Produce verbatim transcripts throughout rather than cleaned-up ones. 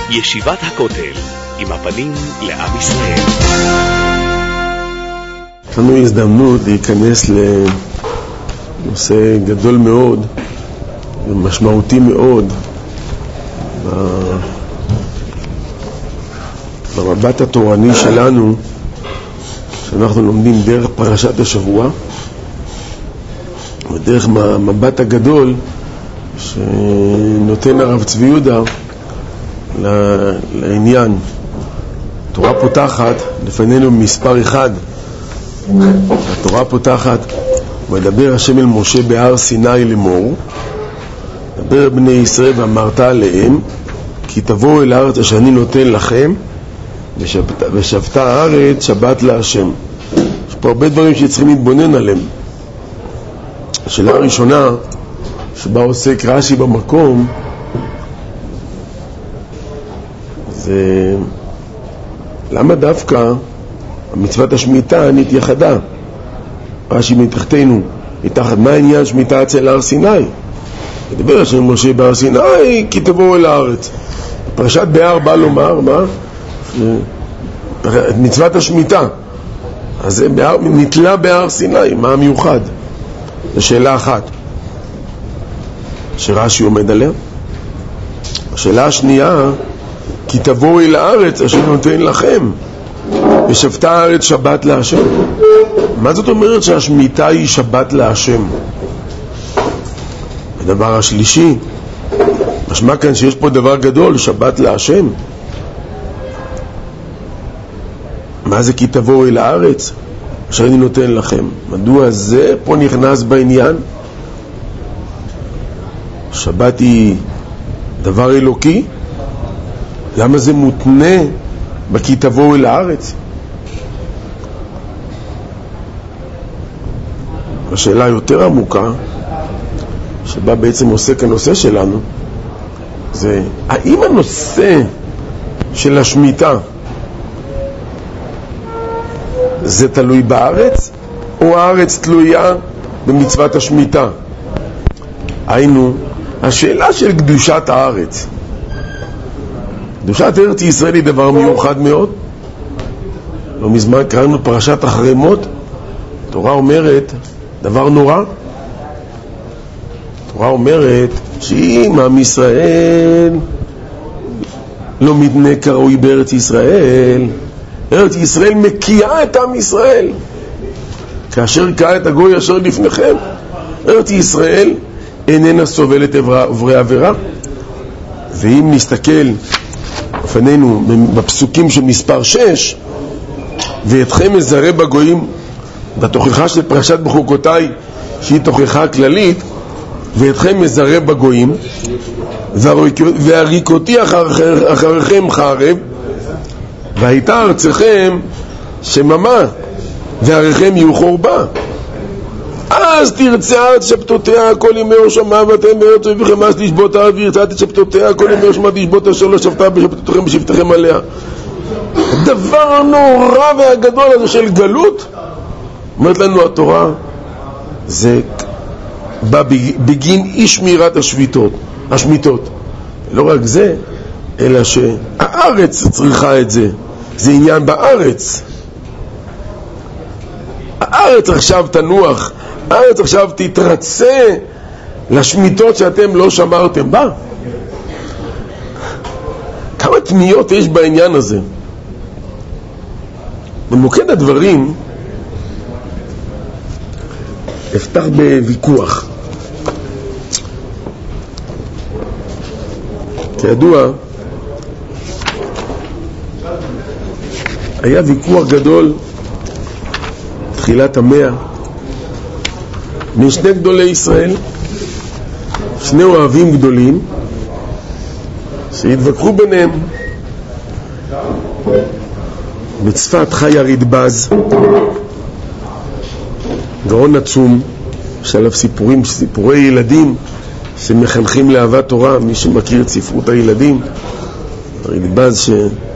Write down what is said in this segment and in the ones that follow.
ישיבת הכותל, עם הפנים לעם ישראל. יש לנו הזדמנות להיכנס לנושא גדול מאוד ומשמעותי מאוד במבט התורני שלנו, שאנחנו לומדים דרך פרשת השבוע ודרך המבט הגדול שנותן הרב צבי יהודה לעניין. התורה פותחת לפנינו מספר אחד. התורה פותחת, מדבר השם אל משה בהר סיני לאמור, דבר בני ישראל ואמרת עליהם, כי תבואו אל הארץ אשר אני נותן לכם, ושבתה, ושבתה הארץ שבת להשם. יש פה הרבה דברים שצריכים להתבונן עליהם. השאלה הראשונה שבה עוסק רש"י במקום, זה למה דווקא מצוות השמיטה נתייחדה? רש"י מתחתנו, מתחת מה העניין שמיטה אצל הר סיני? מדבר השם משה בהר סיני, כי תבואו אל הארץ. פרשת בהר בא לומר, מה? מצוות השמיטה. אז זה בהר, נתלה בהר סיני, מה המיוחד? זו שאלה אחת שרש"י עומד עליה. השאלה השנייה, כי תבואו אל הארץ אשר נותן לכם, ושבתה הארץ שבת להשם. מה זאת אומרת שהשמיטה היא שבת להשם? הדבר השלישי, משמע כאן שיש פה דבר גדול, שבת להשם. מה זה כי תבואו אל הארץ אשר אני נותן לכם? מדוע זה פה נכנס בעניין? שבת היא דבר אלוקי? למה זה מותנה בכי תבואו אל הארץ? השאלה יותר עמוקה שבה בעצם עוסק הנושא שלנו, זה האם הנושא של השמיטה זה תלוי בארץ, או הארץ תלויה במצוות השמיטה? היינו, השאלה של קדושת הארץ. קדושת ארץ ישראל היא דבר מיוחד מאוד. לא מזמן קראנו פרשת אחרי מות. התורה אומרת דבר נורא. התורה אומרת שאם עם ישראל לא מתנה כראוי בארץ ישראל, ארץ ישראל מקיאה את עם ישראל. כאשר קאה את הגוי אשר לפניכם, ארץ ישראל איננה סובלת עברי עבירה. ואם נסתכל לפנינו בפסוקים של מספר שש, ואתכם מזרה בגויים, בתוכחה של פרשת בחוקותיי שהיא תוכחה כללית, ואתכם מזרה בגויים והריקותי אחר, אחריכם חרב, והייתה ארצכם שממה ועריכם יהיו חורבה. אז תרצה ארץ שבתותיה כל ימי ראשמה, ואתם בארץ אויביכם אז תשבות הארץ, וירצת שבתותיה כל ימי ראשמה תשבות אשר לא שבתה בשבתותיכם בשבתכם עליה. הדבר הנורא והגדול הזה של גלות, אומרת לנו התורה, זה בא בגין אי שמירת השביתות, השמיתות. לא רק זה, אלא שהארץ צריכה את זה. זה עניין בארץ. הארץ עכשיו תנוח, הארץ עכשיו תתרצה לשמיתות שאתם לא שמרתם בה. כמה תמיות יש בעניין הזה. במוקד הדברים אפתח בוויכוח. כידוע, היה ויכוח גדול תחילת המאה בין שני גדולי ישראל, שני אוהבים גדולים שהתווכחו ביניהם. בצפת חי הרדב"ז, גאון עצום שעליו סיפורים, סיפורי ילדים שמחנכים לאהבת תורה. מי שמכיר את ספרות הילדים, הרדב"ז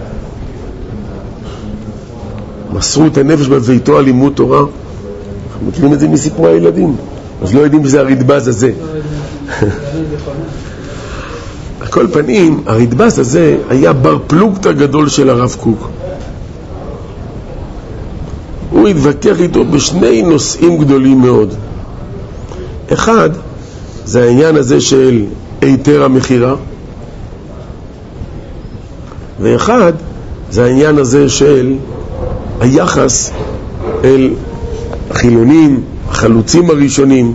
שמסרו את הנפש בביתו על לימוד תורה, אנחנו מכירים את זה מסיפורי הילדים, אז לא יודעים שזה הרדב"ז הזה. על כל פנים, הרדב"ז הזה היה בר פלוגתא גדול של הרב קוק. הוא התווכח איתו בשני נושאים גדולים מאוד. אחד, זה העניין הזה של היתר המחירה, ואחד, זה העניין הזה של היחס אל החילונים, החלוצים הראשונים.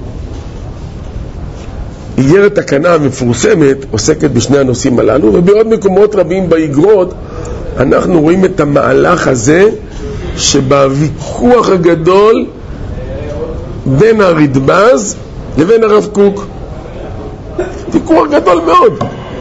איגרת תקנה המפורסמת עוסקת בשני הנושאים הללו, ובעוד מקומות רבים באיגרות אנחנו רואים את המהלך הזה שבוויכוח הגדול בין הרדב"ז לבין הרב קוק. ויכוח גדול מאוד.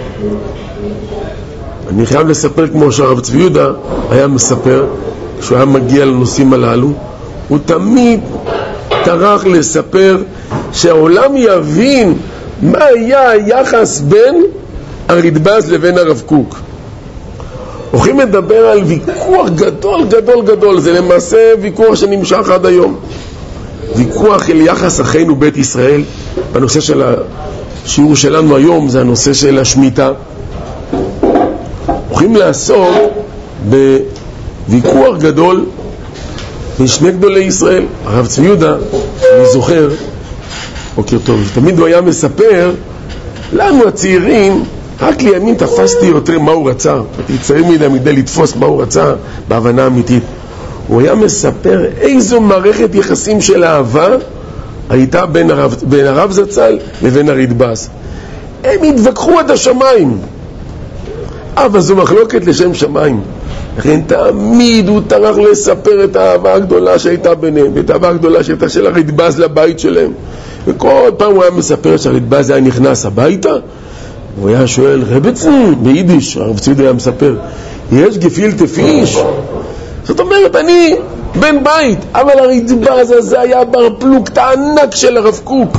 אני חייב לספר כמו שהרב צבי יהודה היה מספר, כשהוא היה מגיע לנושאים הללו, הוא תמיד טרח לספר שהעולם יבין מה היה היחס בין הרדב"ז לבין הרב קוק. הולכים לדבר על ויכוח גדול גדול גדול, זה למעשה ויכוח שנמשך עד היום. ויכוח אל יחס אחינו בית ישראל. בנושא של השיעור שלנו היום זה הנושא של השמיטה. הולכים לעסוק בוויכוח גדול בין שני גדולי ישראל. הרב צבי יהודה, אני זוכר, בוקר טוב, תמיד הוא היה מספר לנו הצעירים, רק לימים תפסתי יותר מה הוא רצה, הייתי צעיר מדי מדי לתפוס מה הוא רצה בהבנה אמיתית. הוא היה מספר איזו מערכת יחסים של אהבה הייתה בין הרב, בין הרב זצ"ל לבין הרדב"ז. הם התווכחו עד השמיים, אבל זו מחלוקת לשם שמיים. לכן תמיד הוא טרח לספר את האהבה הגדולה שהייתה ביניהם, ואת האהבה הגדולה שהייתה של הרדב"ז לבית שלהם. וכל פעם הוא היה מספר שהרדב"ז היה נכנס הביתה, הוא היה שואל, רבצן, ביידיש, הרב ציוד היה מספר, יש גפילטע פיש? זאת אומרת, אני בן בית, אבל הרדב"ז הזה היה בר פלוגתא ענק של הרב קוק.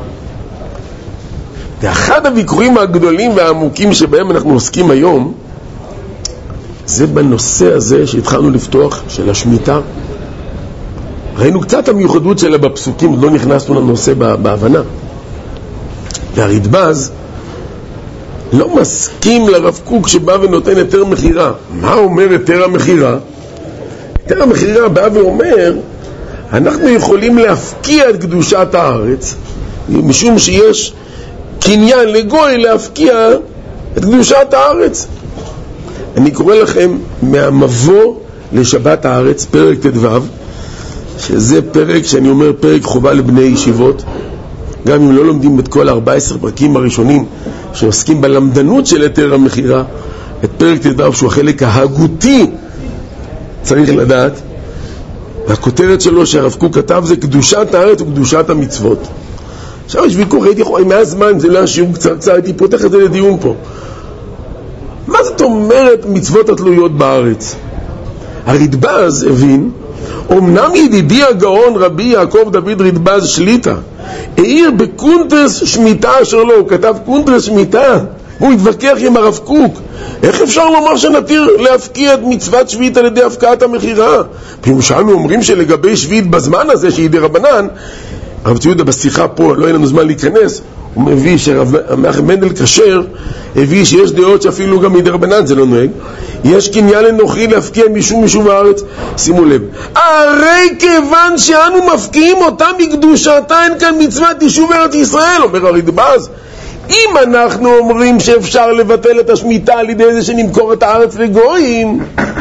ואחד הוויכוחים הגדולים והעמוקים שבהם אנחנו עוסקים היום, זה בנושא הזה שהתחלנו לפתוח, של השמיטה. ראינו קצת המיוחדות שלה בפסוקים, לא נכנסנו לנושא בהבנה. והרדב"ז לא מסכים לרב קוק שבא ונותן היתר מחירה. מה אומר היתר המחירה? היתר המחירה בא ואומר, אנחנו יכולים להפקיע את קדושת הארץ, משום שיש קניין לגוי להפקיע את קדושת הארץ. אני קורא לכם מהמבוא לשבת הארץ, פרק תדו, שזה פרק שאני אומר פרק חובה לבני ישיבות, גם אם לא לומדים את כל ארבעה עשר פרקים הראשונים שעוסקים בלמדנות של היתר המחירה, את פרק תדו שהוא החלק ההגותי צריך לדעת. והכותרת שלו שהרב קוק כתב זה קדושת הארץ וקדושת המצוות. עכשיו יש ויכוח, הייתי יכול, מאז זמן זה לא היה שיעור קצר קצר, הייתי פותח את זה לדיון פה. מה זאת אומרת מצוות התלויות בארץ? הרדב"ז הבין, אמנם ידידי הגאון רבי יעקב דוד רדב"ז שליטה העיר בקונטרס שמיטה אשר לו, הוא כתב קונטרס שמיטה, והוא התווכח עם הרב קוק, איך אפשר לומר שנתיר להפקיע את מצוות שביעית על ידי הפקעת המחירה? בירושלמי אומרים שלגבי שביעית בזמן הזה שהיא דרבנן, הרב צבי יהודה בשיחה פה, לא אין לנו זמן להיכנס, הוא מביא שרב מנדל כשר הביא שיש דעות שאפילו גם מדרבנן זה לא נוהג, יש קניין לנוכרי להפקיע משום משום הארץ. שימו לב, הרי כיוון שאנו מפקיעים אותם מקדושתה, אין כאן מצוות יישוב ארץ ישראל. אומר הרדב"ז, אם אנחנו אומרים שאפשר לבטל את השמיטה על ידי זה שנמכור את הארץ לגויים,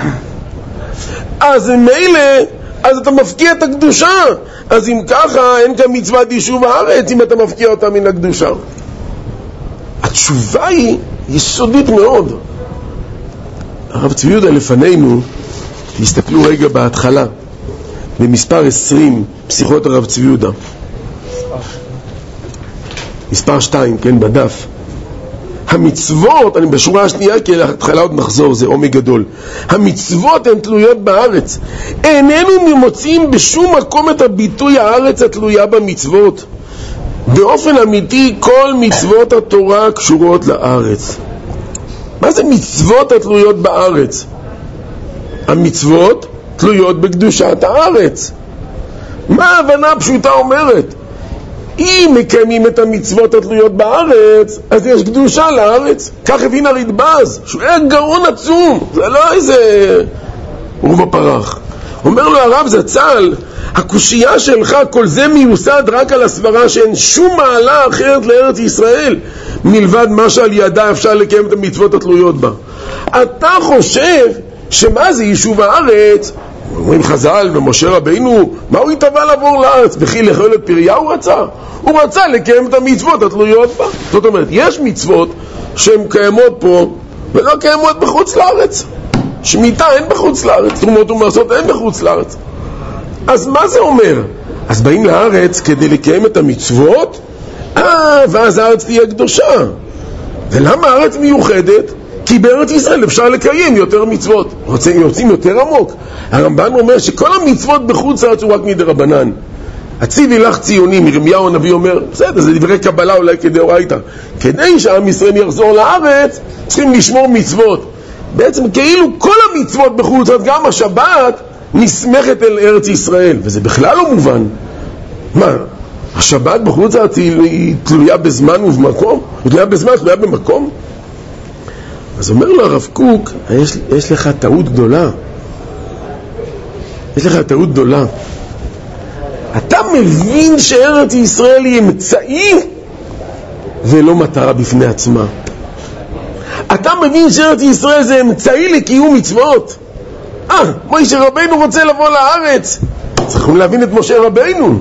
אז מילא, אז אתה מפקיע את הקדושה. אז אם ככה, אין כאן מצוות יישוב הארץ אם אתה מפקיע אותה מן הקדושה. התשובה היא יסודית מאוד. הרב צבי יהודה לפנינו, תסתכלו רגע בהתחלה, במספר עשרים, פסיכות הרב צבי יהודה. מספר שתיים, כן, בדף. המצוות, אני בשורה השנייה, כי להתחלה עוד נחזור, זה עומק גדול. המצוות הן תלויות בארץ. איננו מוצאים בשום מקום את הביטוי הארץ התלויה במצוות. באופן אמיתי, כל מצוות התורה קשורות לארץ. מה זה מצוות התלויות בארץ? המצוות תלויות בקדושת הארץ. מה ההבנה הפשוטה אומרת? אם מקיימים את המצוות התלויות בארץ, אז יש קדושה לארץ. כך הבין הרדב"ז, שהוא היה גאון עצום, זה לא איזה עורבא פרח. אומר לו הרב זצ"ל, הקושייה שלך, כל זה מיוסד רק על הסברה שאין שום מעלה אחרת לארץ ישראל מלבד מה שעל ידה אפשר לקיים את המצוות התלויות בה. אתה חושב שמה זה יישוב הארץ? אומרים חז"ל ומשה רבינו, מה הוא התאווה לעבור לארץ? וכי לאכול את פריה הוא רצה? הוא רצה לקיים את המצוות התלויות בה. זאת אומרת, יש מצוות שהן קיימות פה ולא קיימות בחוץ לארץ. שמיטה אין בחוץ לארץ, תרומות ומעשרות אין בחוץ לארץ. אז מה זה אומר? אז באים לארץ כדי לקיים את המצוות, אה, ואז הארץ תהיה קדושה. ולמה הארץ מיוחדת? כי בארץ ישראל אפשר לקיים יותר מצוות. רוצים, יוצאים יותר עמוק. הרמב"ן אומר שכל המצוות בחוץ לארץ הוא רק מדרבנן. הציבי לך ציונים, ירמיהו הנביא אומר, בסדר, זה דברי קבלה אולי כדאורייתא. כדי שעם ישראל יחזור לארץ, צריכים לשמור מצוות. בעצם כאילו כל המצוות בחוץ לארץ, גם השבת, נסמכת אל ארץ ישראל, וזה בכלל לא מובן. מה? השבת בחוץ לארץ היא תלויה בזמן ובמקום? היא תלויה בזמן, תלויה במקום? אז אומר לו הרב קוק, יש, יש לך טעות גדולה. יש לך טעות גדולה. אתה מבין שארץ ישראל היא אמצעי ולא מטרה בפני עצמה. אתה מבין שארץ ישראל זה אמצעי לקיום מצוות. אה, משה רבינו רוצה לבוא לארץ. צריכים להבין את משה רבינו.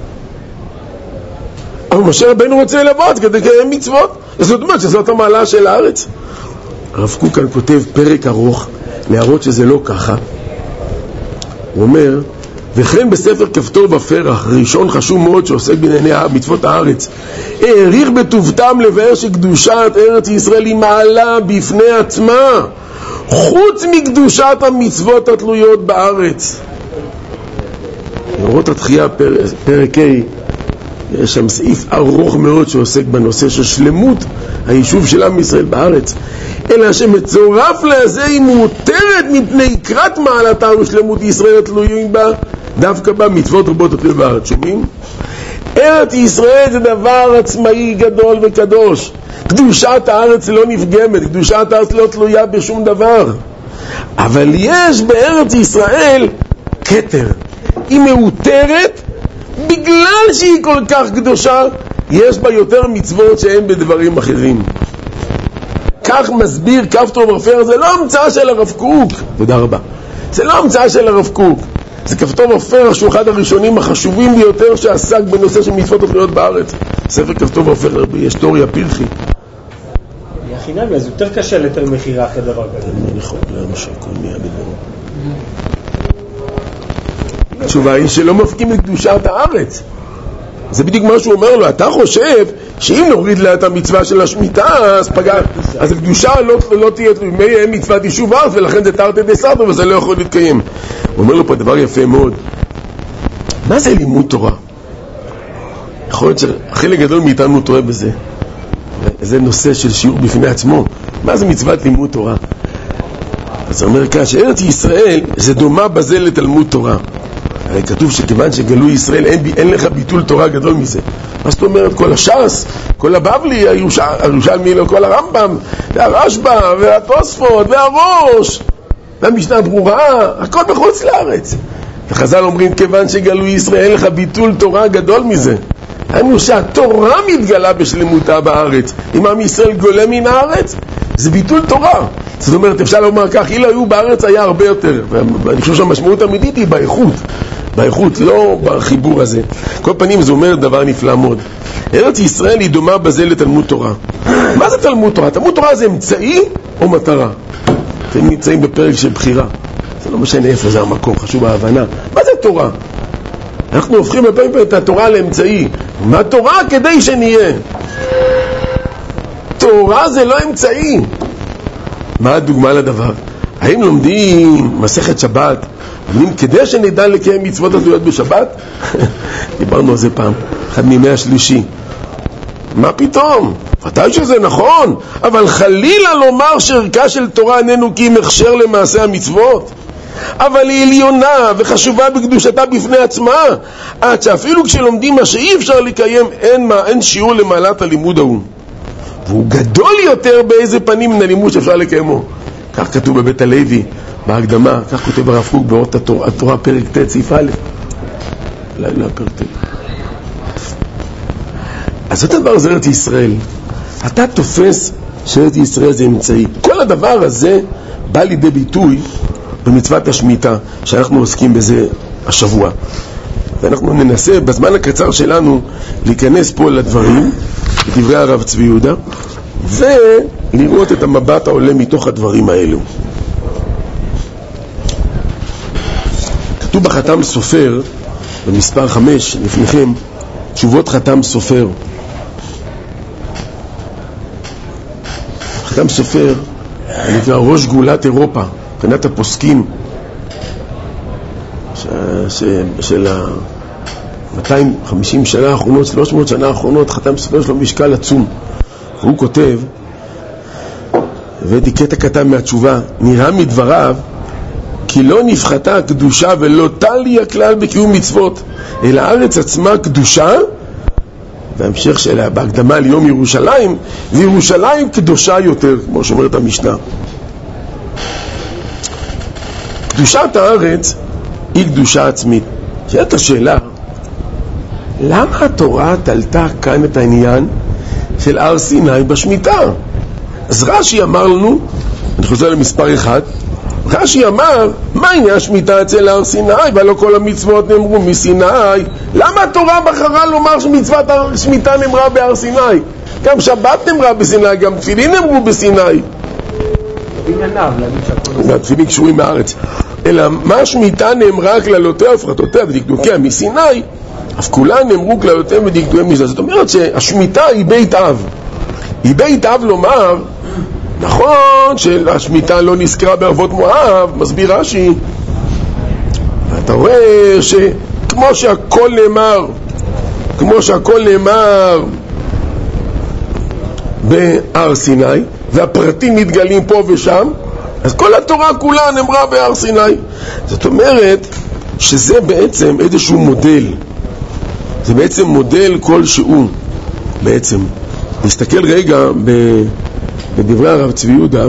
אבל משה רבינו רוצה לבוא כדי לקיים מצוות. זאת אומרת שזאת המעלה של הארץ. הרב קוק כאן כותב פרק ארוך להראות שזה לא ככה. הוא אומר, וכן בספר כפתור ופרח, ראשון חשוב מאוד שעוסק בענייני מצוות הארץ, העריך בטובתם לבאר שקדושת ארץ ישראל היא מעלה בפני עצמה, חוץ מקדושת המצוות התלויות בארץ. אורות התחייה פרק ה', יש שם סעיף ארוך מאוד שעוסק בנושא של שלמות היישוב של עם ישראל בארץ, אלא שמצורף לזה היא מותרת מפני קרת מעלתה ושלמות ישראל התלויים בה, דווקא בה מצוות רבות התלויות בארץ. שומעים? ארץ ישראל זה דבר עצמאי גדול וקדוש. קדושת הארץ לא נפגמת, קדושת הארץ לא תלויה בשום דבר. אבל יש בארץ ישראל כתר, היא מאותרת בגלל שהיא כל כך קדושה, יש בה יותר מצוות שאין בדברים אחרים. כך מסביר כפתור ופרח, זה לא המצאה של הרב קוק. תודה רבה. זה לא המצאה של הרב קוק. זה כפתור ופרח שהוא אחד הראשונים החשובים ביותר שעסק בנושא של מצוות התלויות בארץ. ספר כפתור ופרח בהיסטוריה פרחי. יחינם, אז יותר קשה לתר מחירה אחרי דבר כזה. אני יכול למה שהכל מיד בדברו. התשובה היא שלא מפקים את קדושת הארץ. זה בדיוק מה שהוא אומר לו. אתה חושב שאם נוריד לה את המצווה של השמיטה, אז פגע, אז הקדושה לא, לא תהיה תלויה מצוות יישוב הארץ, ולכן זה תרתי דסתרי וזה לא יכול להתקיים. הוא אומר לו פה דבר יפה מאוד. מה זה לימוד תורה? יכול להיות שחלק גדול מאיתנו טועה בזה. זה נושא של שיעור בפני עצמו. מה זה מצוות לימוד תורה? אז הוא אומר כאן שארץ ישראל זה דומה בזה לתלמוד תורה. הרי כתוב שכיוון שגלוי ישראל אין, אין לך ביטול תורה גדול מזה. מה זאת אומרת? כל הש"ס, כל הבבלי, הירושלמי, כל הרמב"ם, והרשב"א, והתוספות, והראש, והמשנה ברורה, הכל בחוץ לארץ. וחז"ל אומרים, כיוון שגלוי ישראל אין לך ביטול תורה גדול מזה. היינו שהתורה מתגלה בשלמותה בארץ. אם עם ישראל גולה מן הארץ, זה ביטול תורה. זאת אומרת, אפשר לומר כך, אילו היו בארץ היה הרבה יותר. ואני חושב שהמשמעות האמיתית היא באיכות. באיכות, לא בחיבור הזה. כל פנים זה אומר דבר נפלא מאוד. ארץ ישראל היא דומה בזה לתלמוד תורה. מה זה תלמוד תורה? תלמוד תורה זה אמצעי או מטרה? אתם נמצאים בפרק של בחירה. זה לא משנה איפה זה המקום, חשוב ההבנה. מה זה תורה? אנחנו הופכים בפרק את התורה לאמצעי. מה תורה כדי שנהיה? תורה זה לא אמצעי. מה הדוגמה לדבר? האם לומדים מסכת שבת? לומדים כדי שנדע לקיים מצוות התלויות בשבת? דיברנו על זה פעם, אחד מימי השלישי. מה פתאום? ודאי שזה נכון, אבל חלילה לומר שערכה של תורה איננו כי אם הכשר למעשה המצוות. אבל היא עליונה וחשובה בקדושתה בפני עצמה, עד שאפילו כשלומדים מה שאי אפשר לקיים, אין, מה, אין שיעור למעלת הלימוד ההוא. והוא גדול יותר באיזה פנים מן הלימוד שאפשר לקיימו. כך כתוב בבית הלוי, בהקדמה, כך כותב הרב קוק באות התורה, התורה פרק ט' סעיף א'. אולי לא פרק ט'. אז זאת הדבר זה ארץ ישראל. אתה תופס שארץ ישראל זה אמצעי. כל הדבר הזה בא לידי ביטוי במצוות השמיטה, שאנחנו עוסקים בזה השבוע. ואנחנו ננסה בזמן הקצר שלנו להיכנס פה לדברים, לדברי הרב צבי יהודה, ולראות את המבט העולה מתוך הדברים האלו. כתוב בחתם סופר, במספר חמש, לפניכם, תשובות חתם סופר. חתם סופר נקרא ראש גאולת אירופה, מבחינת הפוסקים ש... ש... של ה-מאתיים וחמישים שנה האחרונות, שלוש מאות שנה האחרונות. חתם סופר שלו משקל עצום, והוא כותב, הבאתי קטע קטן מהתשובה, נראה מדבריו כי לא נפחתה הקדושה ולא תלי הכלל בקיום מצוות, אלא הארץ עצמה קדושה, והמשך שלה בהקדמה ליום ירושלים, וירושלים קדושה יותר, כמו שאומרת המשנה. קדושת הארץ היא קדושה עצמית. שאלת השאלה, למה התורה תלתה כאן את העניין של הר סיני בשמיטה? אז רש"י אמר לנו, אני חוזר למספר אחד, רש"י אמר, מה עניין השמיטה אצל הר סיני? ולא כל המצוות נאמרו מסיני. למה התורה בחרה לומר שמצוות השמיטה נאמרה בהר סיני? גם שבת נאמרה בסיני, גם תפילין נאמרו בסיני. התפילין קשורים מארץ. אלא מה השמיטה נאמרה כללותיה ופרטותיה ודקדוקיה מסיני, אף כולן נאמרו כללותיה ודקדוקיה מסיני. זאת אומרת שהשמיטה היא בית אב. היא בית אב לומר, נכון שהשמיטה לא נזכרה בערבות מואב, מסביר רש"י, ואתה רואה שכמו שהכל נאמר, כמו שהכל נאמר בהר סיני, והפרטים מתגלים פה ושם, אז כל התורה כולה נאמרה בהר סיני. זאת אומרת שזה בעצם איזשהו מודל, זה בעצם מודל כלשהו. בעצם נסתכל רגע ב... בדברי הרב צבי יהודה,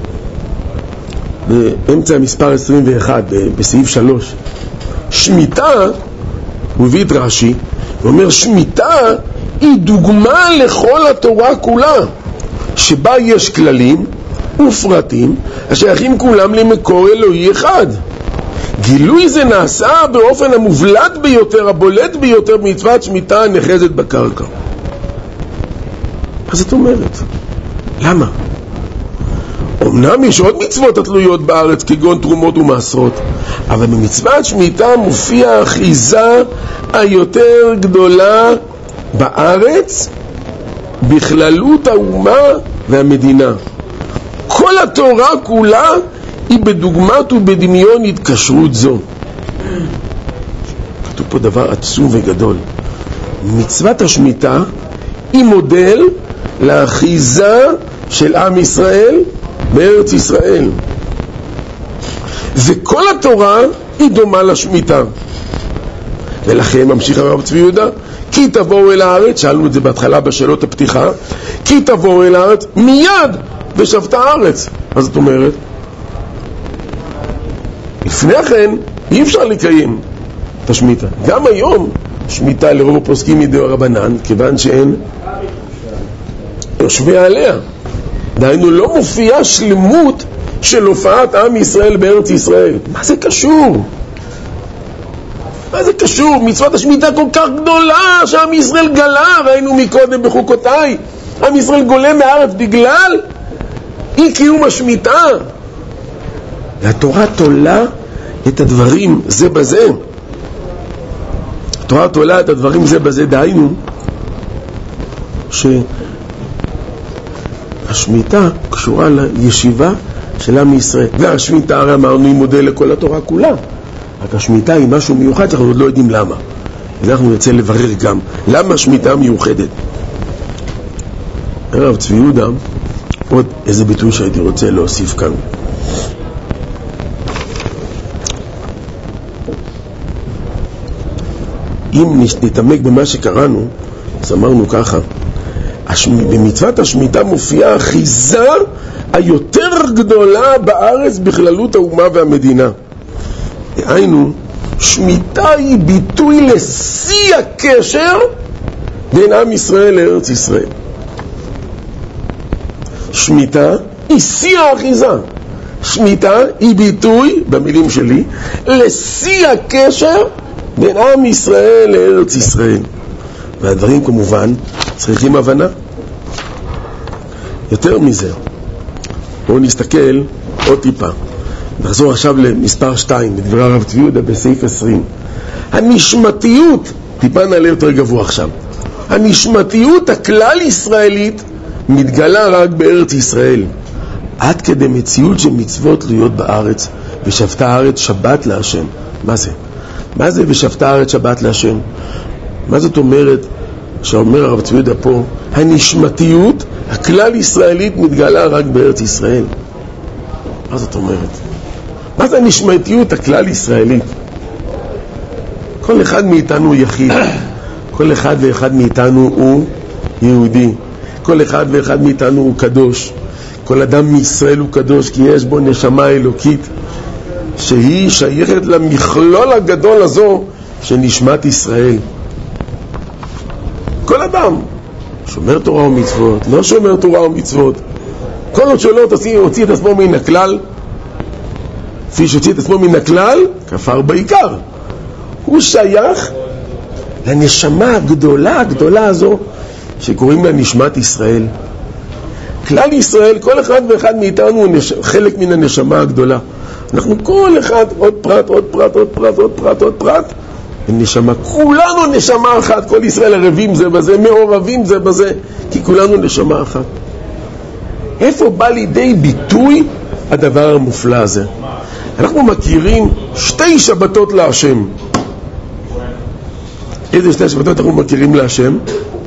באמצע המספר עשרים ואחת, בסעיף שלוש, שמיטה, הוא הביא את רש"י, הוא אומר שמיטה היא דוגמה לכל התורה כולה, שבה יש כללים ופרטים השייכים כולם למקור אלוהי אחד. גילוי זה נעשה באופן המובלט ביותר, הבולט ביותר במצוות שמיטה הנחזת בקרקע. אז זאת אומרת, למה? אמנם יש עוד מצוות התלויות בארץ כגון תרומות ומעשרות, אבל במצוות שמיטה מופיע האחיזה היותר גדולה בארץ בכללות האומה והמדינה. כל התורה כולה היא בדוגמת ובדמיון התקשרות זו. כתוב פה דבר עצום וגדול. מצוות השמיטה היא מודל לאחיזה של עם ישראל בארץ ישראל, וכל התורה היא דומה לשמיטה. ולכן ממשיך הרב צבי יהודה, כי תבואו אל הארץ, שאלנו את זה בהתחלה בשאלות הפתיחה, כי תבואו אל הארץ מיד ושבתה הארץ. מה זאת אומרת? לפני כן אי אפשר לקיים את השמיטה. גם היום שמיטה לרוב הפוסקים מדעי רבנן, כיוון שאין יושבי עליה, דהיינו לא מופיעה שלמות של הופעת עם ישראל בארץ ישראל. מה זה קשור? מה זה קשור? מצוות השמיטה כל כך גדולה שעם ישראל גלה, ראינו מקודם בחוקותיי, עם ישראל גולה מארץ בגלל אי קיום השמיטה. והתורה תולה את הדברים זה בזה. התורה תולה את הדברים זה בזה, דהיינו שהשמיטה קשורה לישיבה של עם ישראל. והשמיטה הרי אמרנו היא מודל לכל התורה כולה, רק השמיטה היא משהו מיוחד שאנחנו עוד לא יודעים למה, ואנחנו נרצה לברר גם למה השמיטה מיוחדת. הרב צבי יהודה, עוד איזה ביטוי שהייתי רוצה להוסיף כאן. אם נתעמק במה שקראנו, אז אמרנו ככה, במצוות השמיטה מופיעה האחיזה היותר גדולה בארץ בכללות האומה והמדינה. דהיינו, שמיטה היא ביטוי לשיא הקשר בין עם ישראל לארץ ישראל. שמיטה היא שיא האחיזה. שמיטה היא ביטוי, במילים שלי, לשיא הקשר בין עם ישראל לארץ ישראל. והדברים כמובן צריכים הבנה. יותר מזה, בואו נסתכל עוד טיפה. נחזור עכשיו למספר שתיים, בדברי הרב צבי יהודה בסעיף עשרים. הנשמתיות, טיפה נעלה יותר גבוה עכשיו. הנשמתיות הכלל ישראלית מתגלה רק בארץ ישראל. עד כדי מציאות של מצוות תלויות בארץ, ושבתה הארץ שבת להשם. מה זה? מה זה ושבתה הארץ שבת להשם? מה זאת אומרת שאומר הרב צבי יהודה פה? הנשמתיות הכלל ישראלית מתגלה רק בארץ ישראל. מה זאת אומרת? מה זה הנשמתיות הכלל ישראלית? כל אחד מאיתנו הוא יחיד. כל אחד ואחד מאיתנו הוא יהודי. כל אחד ואחד מאיתנו הוא קדוש. כל אדם מישראל הוא קדוש, כי יש בו נשמה אלוקית שהיא שייכת למכלול הגדול הזו שנשמת ישראל. כל אדם שומר תורה ומצוות, לא שומר תורה ומצוות, כל עוד שלא הוציא את עצמו מן הכלל, כפי שהוציא את עצמו מן הכלל, כפר בעיקר. הוא שייך לנשמה הגדולה הגדולה הזו שקוראים לה נשמת ישראל. כלל ישראל, כל אחד ואחד מאיתנו הוא נש... חלק מן הנשמה הגדולה. אנחנו כל אחד עוד פרט, עוד פרט, עוד פרט, עוד פרט, עוד פרט, נשמה. כולנו נשמה אחת, כל ישראל ערבים זה בזה, מעורבים זה בזה, כי כולנו נשמה אחת. איפה בא לידי ביטוי הדבר המופלא הזה? אנחנו מכירים שתי שבתות להשם. איזה שתי שבתות אנחנו מכירים להשם?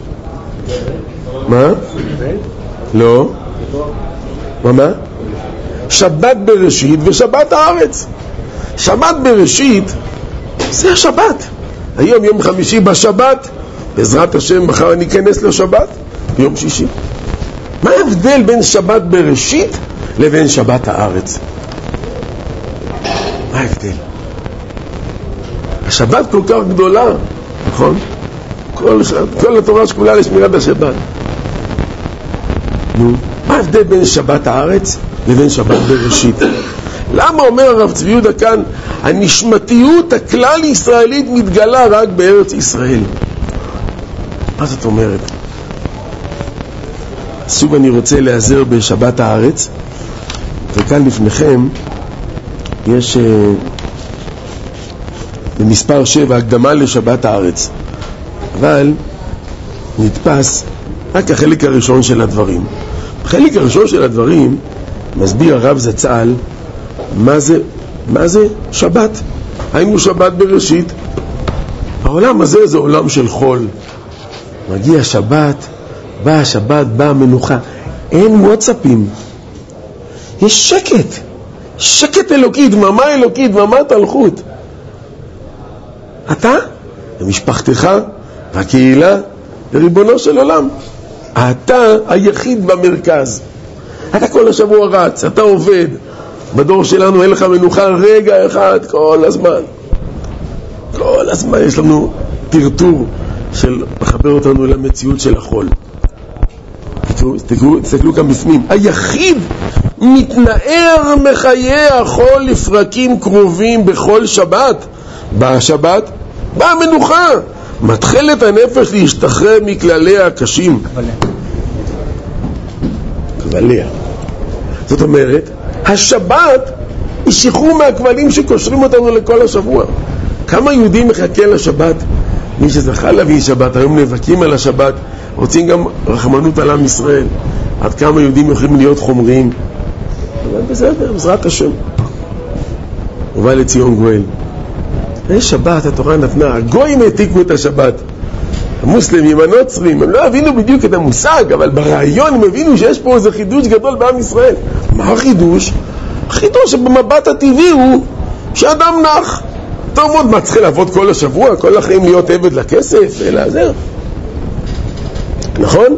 מה? לא. מה מה? שבת בראשית ושבת הארץ. שבת בראשית זה השבת. היום יום חמישי בשבת, בעזרת השם מחר אני אכנס לשבת, ביום שישי. מה ההבדל בין שבת בראשית לבין שבת הארץ? מה ההבדל? השבת כל כך גדולה, נכון? כל, כל התורה שקולה לשמירת השבת. נו, מה ההבדל בין שבת הארץ לבין שבת בראשית? למה אומר הרב צבי יהודה כאן, הנשמתיות הכלל ישראלית מתגלה רק בארץ ישראל? מה זאת אומרת? סוג אני רוצה להיעזר בשבת הארץ, וכאן לפניכם יש uh, במספר שבע הקדמה לשבת הארץ, אבל נתפס רק החלק הראשון של הדברים. בחלק הראשון של הדברים מסביר הרב זצ"ל מה זה, מה זה שבת. היינו שבת בראשית. העולם הזה זה עולם של חול. מגיע שבת, באה השבת, באה המנוחה. אין וואטסאפים. יש שקט. שקט אלוקי, דממה אלוקית, דממת הלכות. אתה ומשפחתך והקהילה וריבונו של עולם. אתה היחיד במרכז. אתה כל השבוע רץ, אתה עובד. בדור שלנו אין לך מנוחה רגע אחד כל הזמן. כל הזמן יש לנו טרטור של לחבר אותנו למציאות של החול. תסתכלו, תסתכלו כאן בפנים. היחיד מתנער מחיי החול לפרקים קרובים בכל שבת. באה שבת, באה מנוחה. מתחלת הנפש להשתחרר מכלליה הקשים. כבליה. זאת אומרת, השבת היא שחרור מהכבלים שקושרים אותנו לכל השבוע. כמה יהודים מחכה לשבת? מי שזכה להביא שבת, היום נאבקים על השבת, רוצים גם רחמנות על עם ישראל. עד כמה יהודים יכולים להיות חומריים? אבל בסדר, בעזרת השם. ובא לציון גואל. יש שבת, התורה נתנה, הגויים העתיקו את השבת. המוסלמים, הנוצרים, הם לא הבינו בדיוק את המושג, אבל ברעיון הם הבינו שיש פה איזה חידוש גדול בעם ישראל. מה החידוש? החידוש שבמבט הטבעי הוא שאדם נח. טוב מאוד, מה צריך לעבוד כל השבוע, כל החיים להיות עבד לכסף, אלא זה. נכון?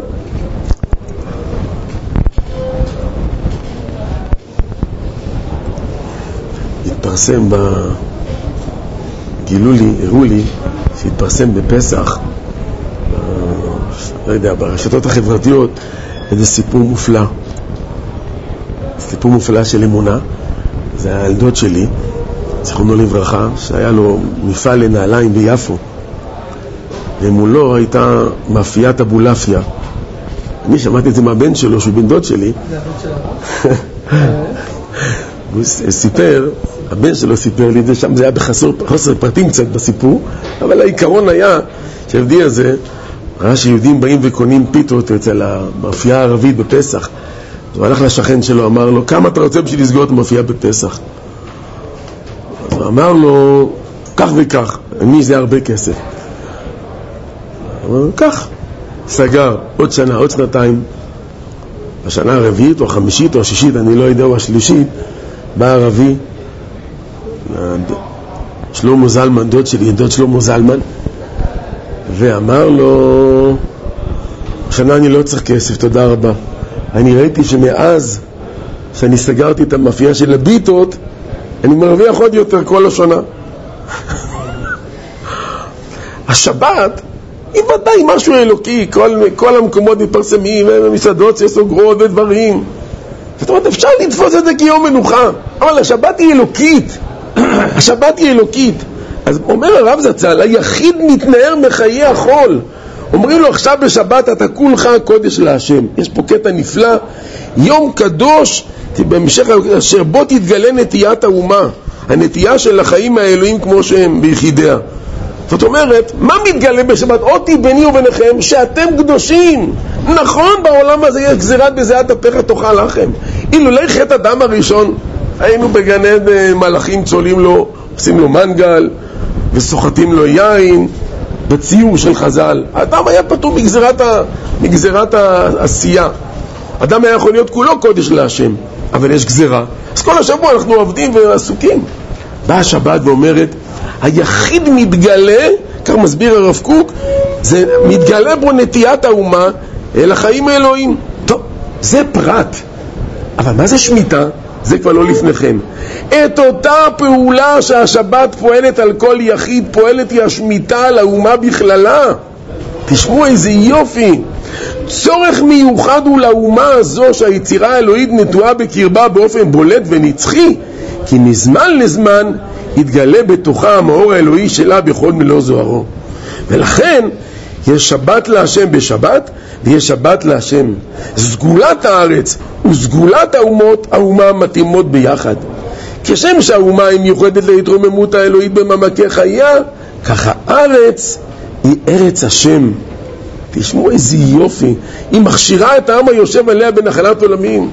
התפרסם ב... גילו לי, הראו לי, שהתפרסם בפסח, ב... לא יודע, ברשתות החברתיות, איזה סיפור מופלא. סיפור מופלא של אמונה. זה הילדות שלי, זכרונו לברכה, שהיה לו מפעל לנעליים ביפו. ומולו הייתה מאפיית אבולעפיה. אני שמעתי את זה מהבן שלו, שהוא בן דוד שלי. זה הבן שלו. הוא סיפר, הבן שלו סיפר לי את זה, שם זה היה בחוסר פרטים קצת בסיפור, אבל העיקרון היה שהיהודי הזה ראה שיהודים באים וקונים פיתות אצל המאפייה הערבית בפסח. הוא הלך לשכן שלו, אמר לו, כמה אתה רוצה בשביל לסגור את המאפייה בפסח? אז הוא אמר לו, כך וכך, מי זה הרבה כסף? הוא אמר לו, כך. סגר, עוד שנה, עוד שנתיים, בשנה הרביעית או החמישית או השישית, אני לא יודע, או השלישית, בא ערבי, שלמה זלמן, דוד שלי, דוד שלמה זלמן, ואמר לו, השנה אני לא צריך כסף, תודה רבה. אני ראיתי שמאז שאני סגרתי את המאפייה של הביטות, אני מרוויח עוד יותר כל השנה. השבת היא ודאי משהו אלוקי, כל, כל המקומות מתפרסמים, המסעדות שסוגרות ודברים. זאת אומרת, אפשר לתפוס את זה כיום מנוחה, אבל השבת היא אלוקית. השבת היא אלוקית. אז אומר הרב זצ"ל, היחיד מתנער מחיי החול. אומרים לו, עכשיו בשבת אתה כולך קודש להשם. יש פה קטע נפלא, יום קדוש, בהמשך אשר בו תתגלה נטיית האומה, הנטייה של החיים האלוהים כמו שהם ביחידיה. זאת אומרת, מה מתגלה בשבת? אותי ביני וביניכם שאתם קדושים. נכון, בעולם הזה יש גזירת בזיעת אפיך תאכל לחם. אילולא חטא אדם הראשון, היינו בגן עדן, מלאכים צולים לו, עושים לו מנגל וסוחטים לו יין בציור של חז"ל. האדם היה פטור מגזירת, ה... מגזירת העשייה. אדם היה יכול להיות כולו קודש להשם, אבל יש גזירה. אז כל השבוע אנחנו עובדים ועסוקים. באה השבת ואומרת, היחיד מתגלה, כך מסביר הרב קוק, זה מתגלה בו נטיית האומה אל החיים האלוהים. טוב, זה פרט. אבל מה זה שמיטה? זה כבר לא לפניכם. את אותה פעולה שהשבת פועלת על כל יחיד, פועלת היא השמיטה על האומה בכללה. תשמעו איזה יופי. צורך מיוחד הוא לאומה הזו שהיצירה האלוהית נטועה בקרבה באופן בולט ונצחי, כי מזמן לזמן יתגלה בתוכה המאור האלוהי שלה בכל מלוא זוהרו. ולכן יש שבת להשם בשבת ויש שבת להשם. סגולת הארץ וסגולת האומות, האומה מתאימות ביחד. כשם שהאומה היא מיוחדת להתרוממות האלוהית במעמקי חייה, ככה הארץ היא ארץ השם. תשמעו איזה יופי, היא מכשירה את העם היושב עליה בנחלת עולמים.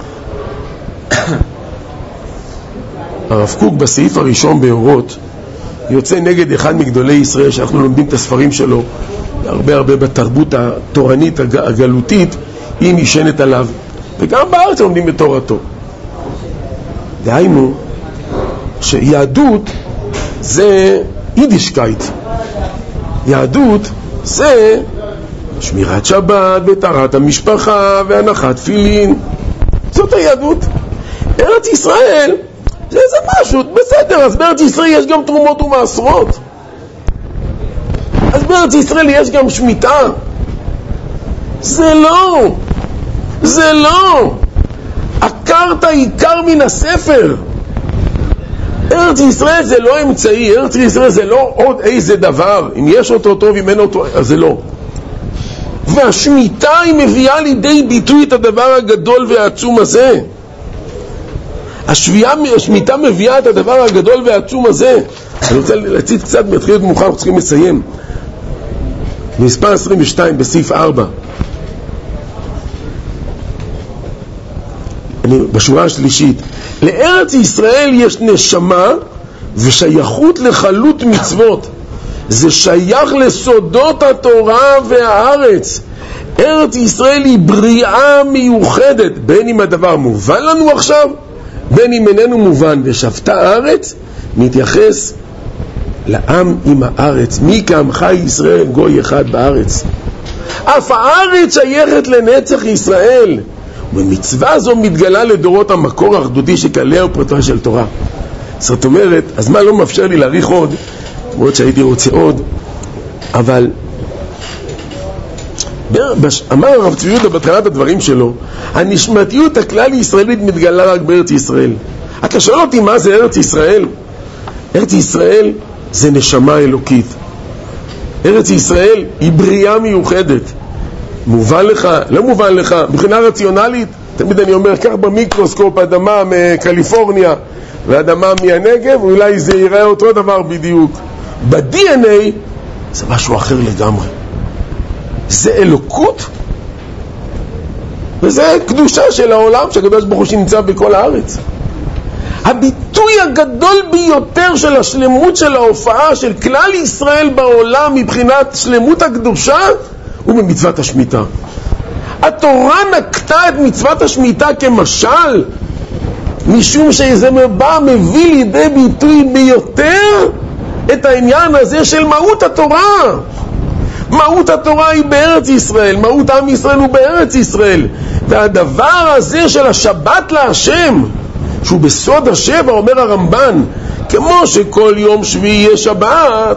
הרב קוק בסעיף הראשון באורות יוצא נגד אחד מגדולי ישראל שאנחנו לומדים את הספרים שלו הרבה הרבה בתרבות התורנית הגלותית, היא נשענת עליו, וגם בארץ לומדים בתורתו. דהיינו שיהדות זה יידישקייט. יהדות זה שמירת שבת וטהרת המשפחה והנחת תפילין. זאת היהדות. ארץ ישראל זה איזה משהו, בסדר, אז בארץ ישראל יש גם תרומות ומעשרות, אז בארץ ישראל יש גם שמיטה. זה לא, זה לא. עקרת עיקר מן הספר. ארץ ישראל זה לא אמצעי, ארץ ישראל זה לא עוד איזה דבר, אם יש אותו טוב, אם אין אותו, אז זה לא. והשמיטה היא מביאה לידי ביטוי את הדבר הגדול והעצום הזה. השביעה, השמיטה מביאה את הדבר הגדול והעצום הזה. אני רוצה להציץ קצת, מתחילות מאוחר, אנחנו צריכים לסיים. מספר עשרים ושתיים בסעיף ארבע. אני, בשורה השלישית. לארץ ישראל יש נשמה ושייכות לחלות מצוות. זה שייך לסודות התורה והארץ. ארץ ישראל היא בריאה מיוחדת, בין אם הדבר מובן לנו עכשיו, בין אם איננו מובן. ושבתה הארץ מתייחס לעם עם הארץ. מי כעמך ישראל גוי אחד בארץ. אף הארץ שייכת לנצח ישראל. ובמצווה זו מתגלה לדורות המקור האחדותי שכליה ופרטה של תורה. זאת אומרת, אז מה לא מאפשר לי להאריך עוד, למרות שהייתי רוצה עוד, אבל אמר הרב צבי יהודה בתחילת הדברים שלו, הנשמתיות הכלל ישראלית מתגלה רק בארץ ישראל. אתה שואל אותי מה זה ארץ ישראל? ארץ ישראל זה נשמה אלוקית. ארץ ישראל היא בריאה מיוחדת. מובן לך, לא מובן לך, מבחינה רציונלית, תמיד אני אומר, כך במיקרוסקופ אדמה מקליפורניה ואדמה מהנגב, אולי זה ייראה אותו דבר בדיוק. ב-די אן איי זה משהו אחר לגמרי. זה אלוקות, וזה קדושה של העולם שהקדוש ברוך הוא שנמצא בכל הארץ. הביטוי הגדול ביותר של השלמות של ההופעה של כלל ישראל בעולם מבחינת שלמות הקדושה הוא במצוות השמיטה. התורה נקטה את מצוות השמיטה כמשל, משום שזה בא מביא לידי ביטוי ביותר את העניין הזה של מהות התורה. מהות התורה היא בארץ ישראל, מהות עם ישראל הוא בארץ ישראל. והדבר הזה של השבת להשם, שהוא בסוד השבע, אומר הרמב"ן, כמו שכל יום שביעי יש שבת,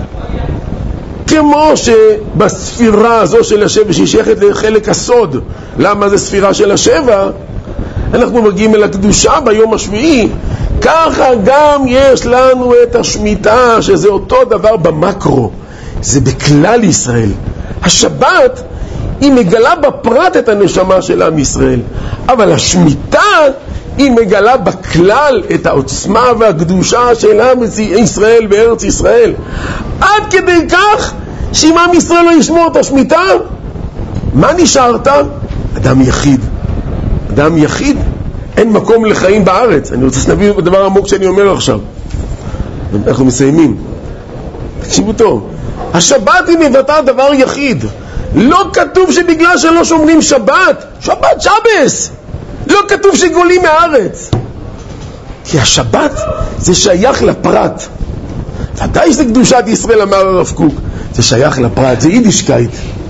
כמו שבספירה הזו של השבע ששייכת לחלק הסוד, למה זה ספירה של השבע, אנחנו מגיעים אל הקדושה ביום השביעי, ככה גם יש לנו את השמיטה, שזה אותו דבר במקרו, זה בכלל ישראל. השבת היא מגלה בפרט את הנשמה של עם ישראל, אבל השמיטה היא מגלה בכלל את העוצמה והקדושה של עם ישראל בארץ ישראל. עד כדי כך שאם עם ישראל לא ישמור את השמיטה, מה נשארת? אדם יחיד. אדם יחיד, אין מקום לחיים בארץ. אני רוצה שנביא בדבר עמוק שאני אומר עכשיו. אנחנו מסיימים. תקשיבו טוב. השבת היא מבטאה דבר יחיד. לא כתוב שבגלל שלא שומרים שבת, שבת שבס. לא כתוב שגולים מהארץ. כי השבת זה שייך לפרט. ודאי שזה קדושת ישראל, אמר הרב קוק. זה שייך לפרט, זה יידישקייט.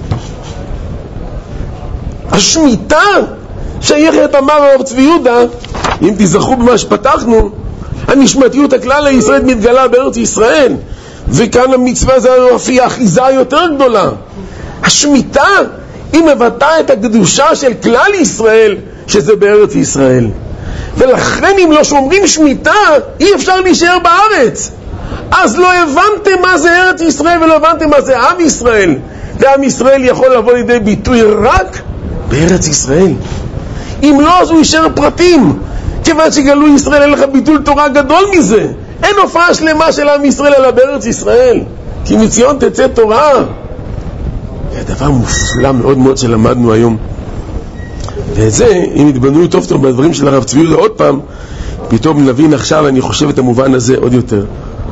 השמיטה שייכת, אמר הרב צבי יהודה, אם תזכרו במה שפתחנו, הנשמתיות הכלל הישראלית מתגלה בארץ ישראל, וכאן המצווה זה לפי האחיזה יותר גדולה. השמיטה היא מבטאה את הקדושה של כלל ישראל, שזה בארץ ישראל. ולכן אם לא שומרים שמיטה, אי אפשר להישאר בארץ. אז לא הבנתם מה זה ארץ ישראל ולא הבנתם מה זה עם ישראל. ועם ישראל יכול לבוא לידי ביטוי רק בארץ ישראל. אם לא, אז הוא יישאר פרטים. כיוון שגלוי ישראל אין לך ביטול תורה גדול מזה. אין הופעה שלמה של עם ישראל אלא בארץ ישראל. כי מציון תצא תורה. זה דבר מופלא מאוד מאוד שלמדנו היום. ואת זה, אם התבוננו טוב טוב בדברים של הרב צבי יהודה עוד פעם, פתאום נבין עכשיו, אני חושב את המובן הזה עוד יותר.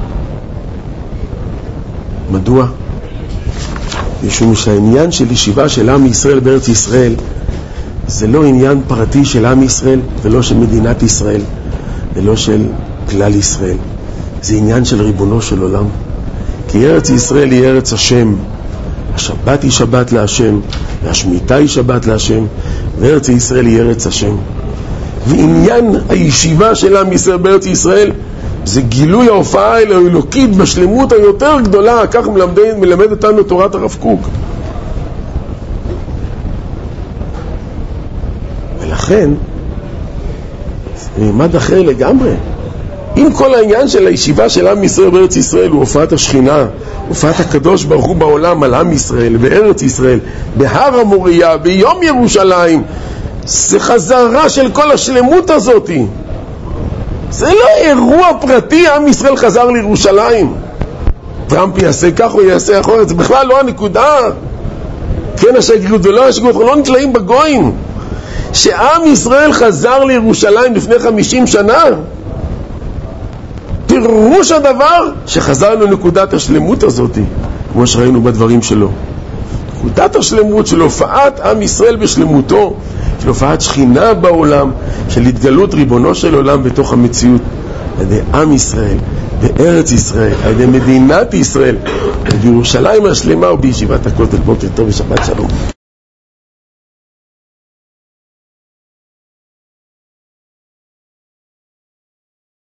מדוע? משום שהעניין של ישיבה של עם ישראל בארץ ישראל זה לא עניין פרטי של עם ישראל ולא של מדינת ישראל ולא של כלל ישראל. זה עניין של ריבונו של עולם. כי ארץ ישראל היא ארץ השם. השבת היא שבת להשם, והשמיטה היא שבת להשם, וארץ ישראל היא ארץ השם. ועניין הישיבה של עם ישראל בארץ ישראל זה גילוי ההופעה האלוקית בשלמות היותר גדולה. כך מלמד, מלמד אותנו תורת הרב קוק. ולכן זה מימד אחר לגמרי. אם כל העניין של הישיבה של עם ישראל בארץ ישראל הוא הופעת השכינה, הופעת הקדוש ברוך הוא בעולם על עם ישראל, בארץ ישראל, בהר המוריה, ביום ירושלים, זה חזרה של כל השלמות הזאת. זה לא אירוע פרטי, עם ישראל חזר לירושלים. טראמפ יעשה כך או יעשה אחרת, זה בכלל לא הנקודה. כן השגרירות ולא השגרירות, אנחנו לא נתלאים בגויים. שעם ישראל חזר לירושלים לפני חמישים שנה, פירוש הדבר שחזרנו לנקודת השלמות הזאת, כמו שראינו בדברים שלו. נקודת השלמות של הופעת עם ישראל בשלמותו, של הופעת שכינה בעולם, של התגלות ריבונו של עולם בתוך המציאות. על ידי עם ישראל, בארץ ישראל, על ידי מדינת ישראל, בירושלים השלמה ובישיבת הכותל. בוקר טוב ושבת שלום.